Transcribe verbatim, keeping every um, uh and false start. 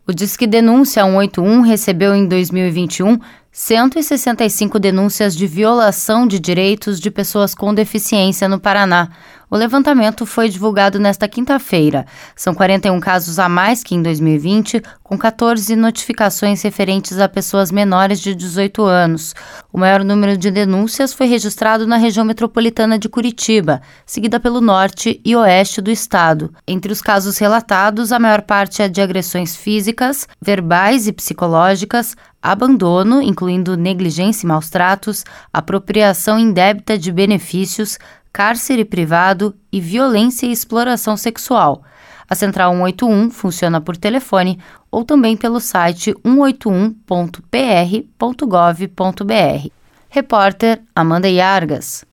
O Disque Denúncia cento e oitenta e um recebeu em dois mil e vinte e um cento e sessenta e cinco denúncias de violação de direitos de pessoas com deficiência no Paraná. O levantamento foi divulgado nesta quinta-feira. São quarenta e um casos a mais que em dois mil e vinte, com catorze notificações referentes a pessoas menores de dezoito anos. O maior número de denúncias foi registrado na região metropolitana de Curitiba, seguida pelo norte e oeste do estado. Entre os casos relatados, a maior parte é de agressões físicas, verbais e psicológicas, abandono, incluindo negligência e maus-tratos, apropriação indébita de benefícios, cárcere privado e violência e exploração sexual. A Central cento e oitenta e um funciona por telefone ou também pelo site cento e oitenta e um ponto p r ponto gov ponto b r. Repórter Amanda Iargas.